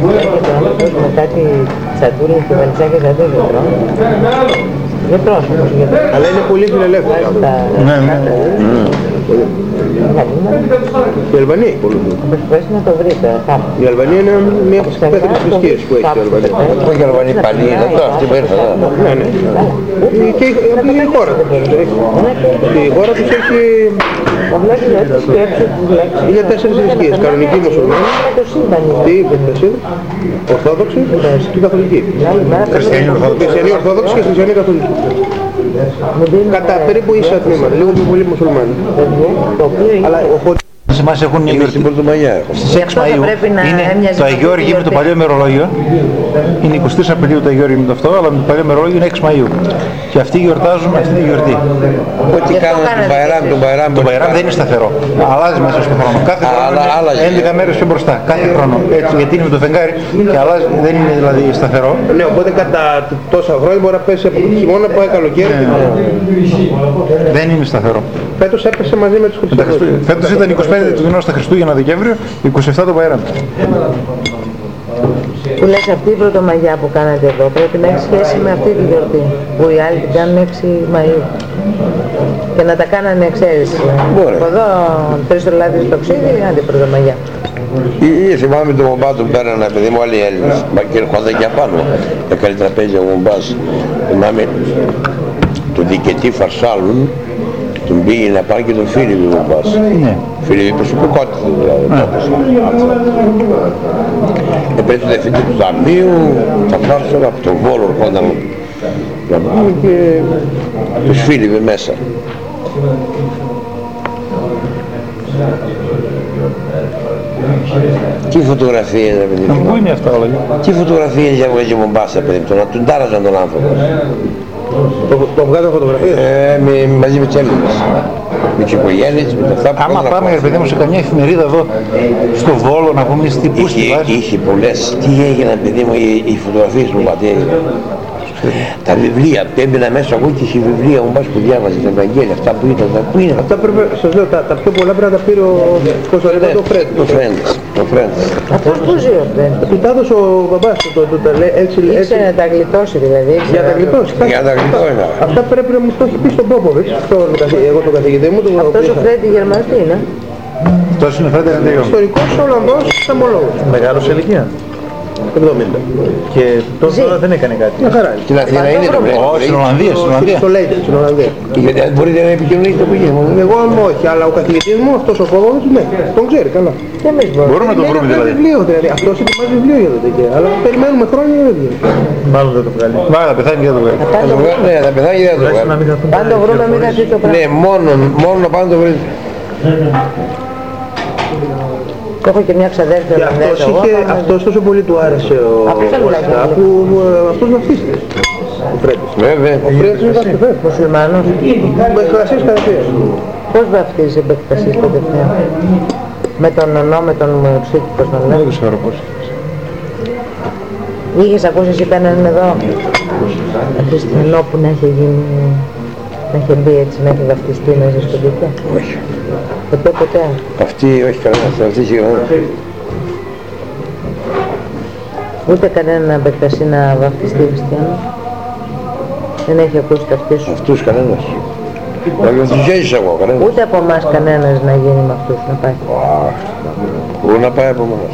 Έχετε όμως με κάτι τσαντούλες και βαλιτσάκια τσαντούλες, γιατρός όμως, αλλά είναι πολύ φιλελεύθερο. Ναι. Η Αλβανία έχει πολύ. Προσπαθήσει να το βρείτε. Η Αλβανία είναι μία από τις πέθρες θρησκείες που έχει η Αλβανία. Όχι η Αλβανία πάλι, είναι αυτό, αυτή που ήρθα. Ναι. Και η χώρα τους. Η χώρα τους έχει για 4 θρησκείες. Κανονική μουσουλμάνη, Ορθόδοξη και Καθολική. Χριστιανοί Ορθόδοξη και Χριστιανοί Καθολικοί. Κατά περίπου ίσα τμήματα, λίγο πιο πολύ μουσουλμάνοι. Αλλά Σε εμάς έχουν μια γιορτή. Στις 6 Μαΐου είναι το Αγίου Αργίου με το παλιό ημερολόγιο. Είναι 23 Απριλίου το Αγίου Αργίου με το αυτό, αλλά με το παλιό ημερολόγιο είναι 6 Μαΐου. Και αυτοί γιορτάζουν αυτή τη γιορτή. Ό,τι κάνουν τον Μπαϊράμ. Το Μπαϊράμ δεν είναι σταθερό. Αλλάζει μέσα στον χρόνο. Κάθε χρόνο είναι 11 μέρες πιο μπροστά. Κάθε χρόνο. Έτσι, γιατί είναι με το φεγγάρι και αλλάζει, δεν είναι δηλαδή σταθερό. Ναι, οπότε κατά τόσα χρόνια μπορεί να πέσει από το χειμώνα, πάει καλοκαίρι. Δεν είναι σταθερό. Φέτος έπεσε μαζί με τους Χριστιανούς. Φέτος ήταν 25 του μηνός στα Χριστούγεννα Δεκέμβριο, 27 το Μπαϊράμ. Που λες αυτή η πρωτομαγιά που κάνατε εδώ πρέπει να έχει σχέση με αυτή τη γιορτή που οι άλλοι την κάνουν 6 Μαΐου και να τα κάνανε εξαίρεση. Από εδώ 3 ωρλάδες στο ξύδι, άντε πρωτομαγιά. Ή θυμάμαι τον Μομπά τον πέρανε, παιδί μου, όλοι οι Έλληνες. Μα και ερχόταν και απάνω. Έκανε τραπέζια ο Μομπάς. Θυμάμαι τον διοικητή Φαρσάλουν, τον πήγε να πάρει και τον Φίλιππ ο Μομπάς. Φίλιππ προσωπικότητα δηλαδή. Πρέπει το διευθυντή του ταμείου, τα Φάρσαλα, από τον Βόλο ερχόταν να πάμε και τους Φίλιππ μέσα. Τι φωτογραφία είναι, παιδί μου. Πού είναι αυτά όλα? Τι φωτογραφία είναι για Μομπάσα, παιδί μου. Να τον τάραζαν τον άνθρωπο. Το βγάζω φωτογραφίες. Μαζί με τους Έλληνες. Με τις οικογένειες, με τα αυτά που άμα πάμε, παιδί μου, σε καμιά εφημερίδα εδώ, στο Βόλο, να πούμε στη πού στη βάση. Είχε πολλές. Τι έγιναν, παιδί μου, οι φωτογραφίες μου πατέρα. Τα βιβλία, έμπαινα μέσα εγώ και σε βιβλία μου που διάβαζε τα Ευαγγέλια, αυτά που ήταν, πού είναι. Αυτά πρέπει, σας λέω, τα πιο πολλά πρέπει να τα πήρε το Φρέντες. Αυτός που ζει ο Φρέντες. Του τα έδωσε ο μπαμπάς του, έτσι. Ήξερε να τα γλιτώσει δηλαδή. Για να τα γλιτώσει. Αυτά πρέπει να μου το έχει πει στον Πόποβιτς, εγώ τον καθηγητή μου. Αυτός ο Φρέντι Γερμανός τι είναι? Αυτός είναι ο Φρέντι Αντρίγο. Ιστορικός Ολλανδός Σαμολόγος. Μεγάλος σε ηλικία. 70. Και τώρα δεν έκανε κάτι. Μια χαρά. Στην Αθήνα είναι το βλέπω. Στην Ολλανδία. Στο Λέιντερ, στην Ολλανδία. Γιατί αν μπορείτε να επικοινωνείτε το πήγε. Εγώ όχι, αλλά ο καθηγητής μου, αυτός ο Πόποβιτς, ναι, τον ξέρει καλά. Και εμείς μπορούμε να το βρούμε δηλαδή. Αυτός ετοιμάζει βιβλίο για το τέτοιο, αλλά περιμένουμε χρόνια για το τέτοιο. Μάλλον δεν το βγάλει. Μάλλον θα πεθάνει και δεν το βγάλει. Ναι, θα πεθάνει και δεν το βγάλει. Αν το βρούμε μην χαθεί το πράγμα. Ναι, μόνο να πάνε το βρείτε. Έχω και μια ξαδέρφια Ολλανδέζα. Αυτός τόσο πολύ του άρεσε που αυτός βαφτίστηκε. Ο Φρέντης. Βέβαια. Ο Φρέντης είναι βαφτιστής. Μουσουλμάνος. Μπεκτασίς κατευθείαν. Πώς βαφτίζει Μπεκτασίς κατευθείαν? Με τον ονό, με τον Μουξίτη, πώς τον λέει. Δεν ξέρω πώς. Είχες ακούσει εσύ κανέναν εδώ χριστιανό που να έχει γίνει, να έχει μπει έτσι, να έχει βαφτιστεί μέσα στο δίκαιο? Όχι. Ποτέ. Αυτή όχι κανένας, αυτή σίγουρα. Ούτε κανένα Μπεκτασί να βαφτιστεί χριστιανό. Δεν έχει ακούσει τα αυτοί σου. Αυτούς κανένας. Δεν ζέζησα εγώ κανένας. Ούτε από εμάς κανένας να γίνει με αυτούς να πάει. Πού να πάει από εμάς.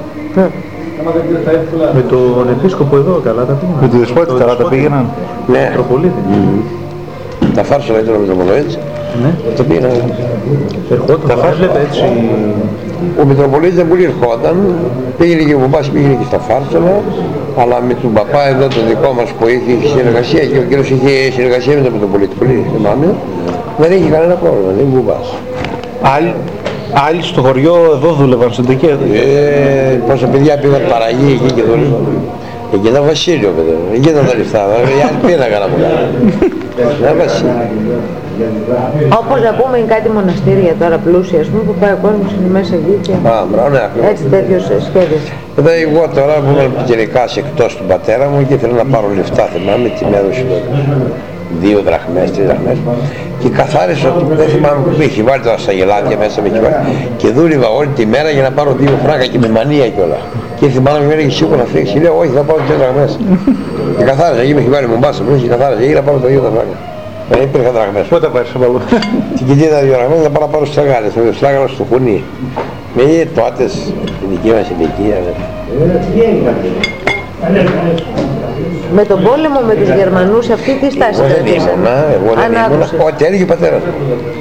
Με τον επίσκοπο εδώ καλά τα πήγαιναν. Με τον δεσπότη καλά τα πήγαιναν. Ναι. Μητροπολίτη. Τα Φάρσαλα ήταν ο Μητροπολίτης. Ναι. Το πήγαιναν. Ερχόταν, τα έβλεπε έτσι. Ο Μητροπολίτης δεν πολύ ερχόταν. Πήγαινε και ο Μπαμπάς πήγαινε και στα Φάρσαλα. Αλλά με τον παπά εδώ το δικό μας που είχε συνεργασία και ο κύριος είχε συνεργασία με τον Μητροπολίτη. Πολύ θυμάμαι. Δεν είχε κανένα πρόβλημα, δεν είναι Μπουμπάς. Άλλοι στο χωριό εδώ δούλευαν στην Τεκέ. Πόσα παιδιά πήγαν παραγή εκεί και δούλευαν. Εκεί ήταν Βασίλειο, παιδί. Εκεί ήταν τα λεφτά. Οι άλλοι πήραγαν από κάτω. Ήταν Βασίλειο. Όπως να πούμε είναι κάτι μοναστήρια τώρα πλούσια, ας πούμε, που πάει ο κόσμος είναι μέσα εκεί και έτσι τέτοιος σχέδιος. Εδώ εγώ τώρα που ήμουν γενικά εκτός του πατέρα μου και ήθελα να πάρω λεφτά, θυμάμαι, τι με έδωσε τότε. 2 δραχμές, 3 δραχμές και καθάρισα ότι δεν θυμάμαι που με έχει βάλει τα σαγελάδια μέσα με έχει βάλει και δούλευα όλη τη μέρα για να πάρω 2 φράγκα και με μανία κιόλα. Και θυμάμαι μια μέρα και σίγουρα να φύγει, λέω όχι θα πάρω 3 δραχμές. Και καθάρισα, εκεί με έχει βάλει μομπάσα και καθάρισα, εκεί να πάρω το 2 φράγκα. Δεν υπήρχαν δραχμές. Πότε πάρεις από αλλού? Την κοιτήνα 2 δραχμές να πάω να πάρω στραγάλες, με το στράγαλο στο χουνί. Με τότε στην δική μας ηλικία. Με τον πόλεμο με τους Γερμανούς αυτή τι στάση κρατήσαν? Εγώ δεν ήμουνα, ό,τι έλεγε ο πατέρας μου.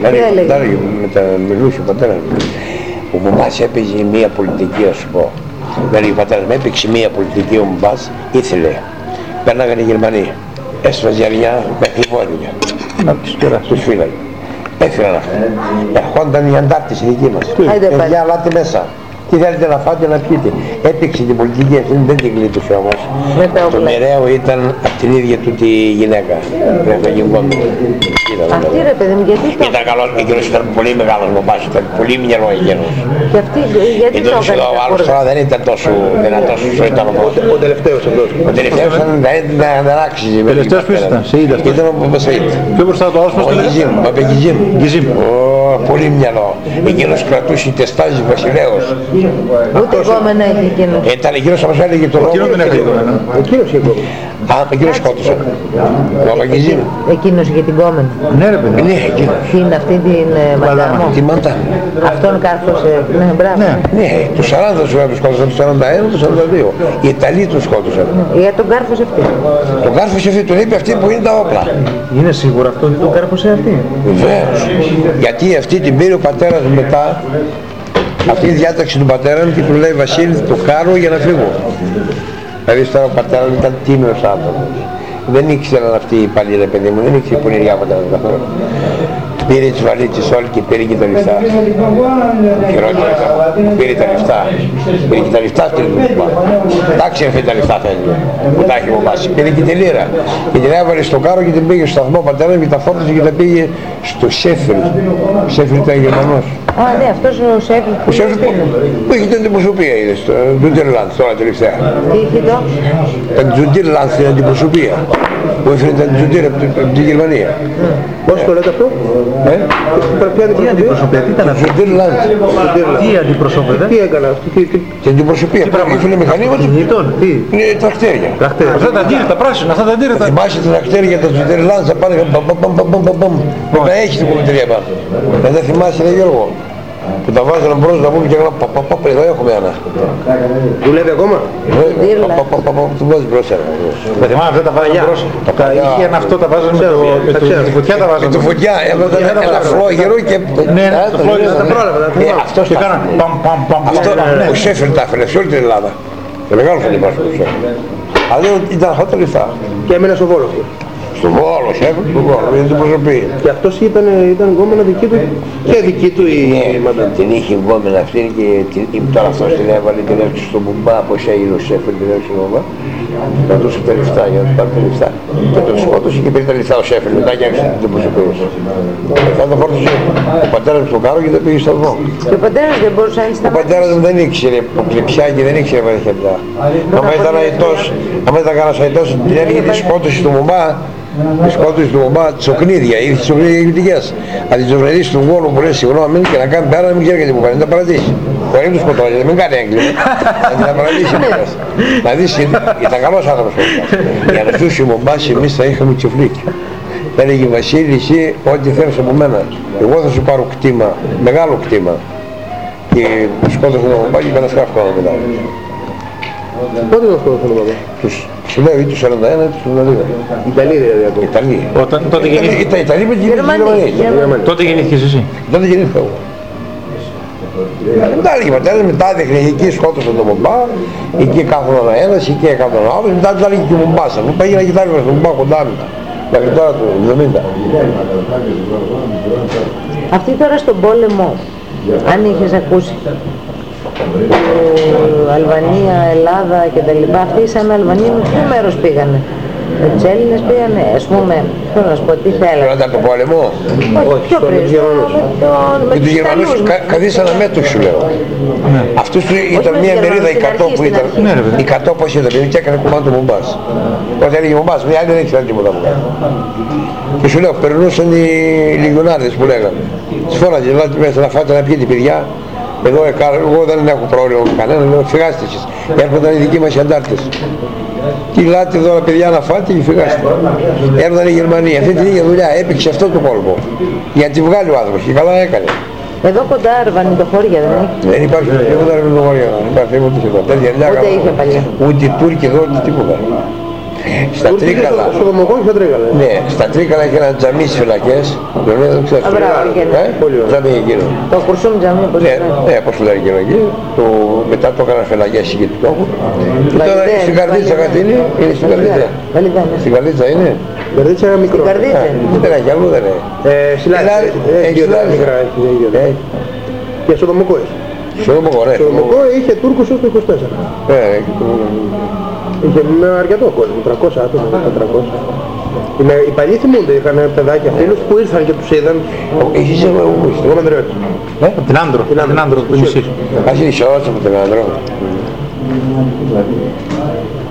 Μιλούσε ο πατέρας μου. Ο μπαμπάς έπαιζε μία πολιτική, ας σου πω. Δηλαδή ο πατέρας μου έπαιξε μία πολιτική, ο μπαμπάς ήθελε. Περνάγανε οι Γερμανοί. Έσφαζε αρνιά με χλιβόδια. Τους φύλαγε. Έφυγαν αυτά. Ερχόνταν οι αντάρτες οι δικοί μας. Παιδιά, αλάτε μέσα. Τι θέλετε να φάτε, να πιείτε. Έπαιξε την πολιτική αυτή, δεν την κλείτωσε όμως. Το μοιραίο ήταν από την ίδια του τη γυναίκα. Πρέπει να γινγόμουν. Αυτή ρε παιδί μου, γιατί το... Ήταν καλός, εκείνος ήταν πολύ μεγάλος μπαμπάς, ήταν πολύ μυαλό εκείνος. Και αυτή, γιατί το έκανε? Ο άλλος τώρα δεν ήταν τόσο δυνατός όσο ήταν ο πρώτος. Ο τελευταίος αυτός. Ο τελευταίος δεν άξιζε. Ο τελευταίος ποιος ήταν? Σεΐντ αυτός? Ήταν ο Παπασαΐντ. Πιο μπροστά το άλλος πώς το λέγεται? Γκιζίμ. Πολύ μυαλό. Εκείνος κρατούσε τεστάζι βασιλέος. Ούτε κόμμενα έχει εκείνος. Ήταν εκείνος όπως έλεγε το λόγο. Εκείνος δεν έλεγε κόμμενα. Εκείνος είχε κόμμενα. Α, εκείνος σκότωσε. Ο Παπαγγιζίμ. Εκείνος για την κόμμενα. Ναι ρε παιδί. Ναι, εκείνος. Τι είναι αυτή την μαντάμο? Τη μαντά. Αυτόν κάρφωσε. Ναι, μπράβο. Ναι, του 40 του σκότωσαν, του 41, του 42. Οι Ιταλοί του σκότωσαν. Για τον κάρφωσε αυτή. Τον κάρφωσε αυτή, τον είπε αυτή που είναι τα όπλα. Είναι σίγουρο αυτό ότι τον κάρφωσε αυτή? Βεβαίως. Γιατί αυτή την πήρε ο πατέρας μετά. Αυτή η διάταξη του πατέρα μου και του λέει Βασίλη το χάρω για να φύγω. Δηλαδή τώρα ο πατέρας μου ήταν τίμιος άνθρωπος. Δεν ήξεραν αυτοί οι παλιοί ρε παιδί μου, δεν ήξερε που είναι η διάποτα καθόλου. Πήρε τις βαλίτσες όλοι και πήρε και τα λεφτά. Χειρότερα πήρε τα λεφτά. Πήρε και τα λεφτά στην Λουμπά. Εντάξει αυτή τα λεφτά θέλει που τα έχει βομβάσει. Πήρε και τη λίρα. Και την έβαλε στο κάρο και την πήγε στο σταθμό πατέρα και τα φόρτωσε και τα πήγε στο Σέφρι. Ο Σέφρι ήταν Γερμανός. Α, ναι, αυτός ο Σέφρι. Ο Σέφρι που είχε την αντιπροσωπεία είδες, το Τζούντιρλαντ τώρα τελευταία. Τι είχε το? Ήταν Τζούντιρλαντ στην αντιπροσωπεία. Που έφερε την Τζούντιρ από την Γερμανία. Πώς το λέτε αυτό? Τι αντιπροσωπεία, τι ήταν αυτό? Τζούντιρλαντ. Τι αντιπροσωπεία? Τι έκανε αυτό? Την αντιπροσωπεία που έφερε μηχανήματα. Είναι τρακτέρια. Αυτά τα αντίρρητα, τα πράσινα, αυτά τα αντίρρητα. Θυμάσαι τα τρακτέρια τα Τζούντιρλαντ, θα πάνε που τα έχει την κομμετρία πάνω. Δεν θυμάσαι ρε Γιώργο. Που τα βάζανε μπρος να πούμε και έκανα παπαπαπ, εδώ έχουμε ένα. Δουλεύει ακόμα? Του βάζει μπρος ένα. Δεν θυμάμαι αυτά τα βάζανε μπρος. Είχε ένα αυτό, τα βάζανε με τη φωτιά τα βάζανε. Με τη φωτιά, έβαζαν ένα φλόγερο και... Ναι, το φλόγερο τα πρόλαβα. Αυτός και κάναν παμ παμ παμ. ο Σέφερ τα έφερε σε όλη την Ελλάδα. Και μεγάλο θα υπάρχει ο Σέφερ. Αλλά ήταν αυτά τα λεφτά. Και έμενε στο Βόλο. Στο Βόλο, Σέφερ, στο Βόλο, για την προσωπή. Και αυτός ήταν γκόμενα δική του και δική του η μαντά. Την είχε γκόμενα αυτή και τώρα αυτός την έβαλε, την έψησε στον μπουμπά, πως έγινε ο Σέφερ, την έψησε στον μπουμπά. Να δώσει τα λεφτά για να του πάρει τα λεφτά. Και τον σκότωσε και πήρε τα λεφτά ο Σέφερ, μετά και άρχισε την προσωπή. Θα το φόρτωσε ο πατέρας του στο κάρο και το πήγε στο δρόμο. Και ο πατέρας δεν μπορούσε να σταματήσει. Ο πατέρας μου δεν ήξερε κλειψιά και δεν ήξερε βαρύχια. Άμα ήταν αητός, άμα ήταν κανένας αητός, την έλεγε τη σκότωση του μπουμπά. Τη σκότωση του μπαμπά, τσοκνίδια, ή τις τσοκνίδια γλυτικές. Αν την τσοκνιδίσει στον γόνο που λέει συγγνώμη και να κάνει πέρα να μην ξέρει γιατί που κάνει, να τα παρατήσει. Μπορεί να του σκοτώσει, δεν κάνει έγκλημα. Να την παρατήσει πέρας. Να δεις, ήταν καλός άνθρωπος ο μπαμπάς. Για να ζούσε ο μπαμπάς εμείς θα είχαμε τσιφλίκι. Θα έλεγε Βασίλη, εσύ ό,τι θέλεις από μένα. Εγώ θα σου πάρω κτήμα, μεγάλο κτήμα. Και σκότωσε τον μπαμπά και κατασκάφτω να μιλάω. Πότε το σκότωσε τον μπαμπά? Σου λέω ή του 41 ή του 42. Ιταλοί δηλαδή ακόμα. Ιταλοί. Τότε γεννήθηκε. Ήταν Ιταλοί με τη Γερμανία. Τότε γεννήθηκες εσύ? Τότε γεννήθηκα εγώ. Μετά έλεγε πατέρας, μετά δείχνε εκεί σκότωσαν τον μπαμπά, εκεί κάθονταν ένας, εκεί έκαναν άλλος, μετά τους έλεγε και ο μπαμπάς. Αφού πήγαινα και τα έλεγα στον μπαμπά κοντά μου. Μέχρι τώρα του 70. Αυτή τώρα στον πόλεμο, αν είχες ακούσει, Αλβανία, Ελλάδα κτλ. Αυτοί σαν Αλβανία με ποιο μέρος πήγανε? Με τους Έλληνες πήγανε, ας πούμε, θέλω να σου πω τι θέλανε. Μετά από πόλεμο. Όχι, πιο πριν. Με τους Γερμανούς καθίσανε αμέτωχοι σου λέω. Αυτούς ήταν μια μερίδα η 100 που ήταν. Η 100 πώς ήταν, και έκανε κομμάτι του Μομπάς. Όταν έλεγε Μομπάς, μια άλλη δεν ήξεραν τίποτα από κάτω. Και σου λέω, περνούσαν οι λιγιονάρδες που λέγανε. Τις φόραγε, δηλαδή μέσα να φάτε να πιείτε παιδιά. Εγώ δεν έχω πρόβλημα με κανένα, λέω φυγάστε εσείς. Έρχονταν οι δικοί μας οι αντάρτες. Τι λάτε εδώ παιδιά να φάτε και φυγάστε. Έρχονταν οι Γερμανοί, αυτή την ίδια δουλειά έπαιξε αυτό το κόλπο. Για να τη βγάλει ο άνθρωπος και καλά έκανε. Εδώ κοντά Αρβανιτοχώρια δεν έχει. Δεν υπάρχει τίποτα Αρβανιτοχώρια, δεν υπάρχει τίποτα. Ούτε είχε παλιά. Ούτε οι Τούρκοι εδώ, ούτε τίποτα. Στα Τρίκαλα. Στο Δομοκό ή στα Τρίκαλα. Ναι, στα Τρίκαλα είχε ένα τζαμί στις φυλακές. Δεν ξέρω. Τζαμί εκείνο. Το Κουρσούμ τζαμί, πώς λέει. Ναι, πώς λέει εκείνο εκεί. Μετά το έκαναν φυλακές εκεί του τόπου. Και τώρα στην Καρδίτσα κάτι είναι. Είναι στην Καρδίτσα. Στην Καρδίτσα είναι. Η Καρδίτσα είναι μικρό. Δεν έχει, αλλού δεν έχει. Έχει μικρά. Και στο Δομοκό έχει. Στο Δομοκό, ναι. Στο Δομοκό είχε Τούρκους ως το 24. Είχε με αρκετό κόσμο, 300 άτομα, 400. Οι παλιοί θυμούνται, είχαν παιδάκια φίλους που ήρθαν και τους είδαν. Είχες εγώ με Ανδρεώτη. Από την Άντρο, του μισή. Ας είναι ισός από την Άντρο.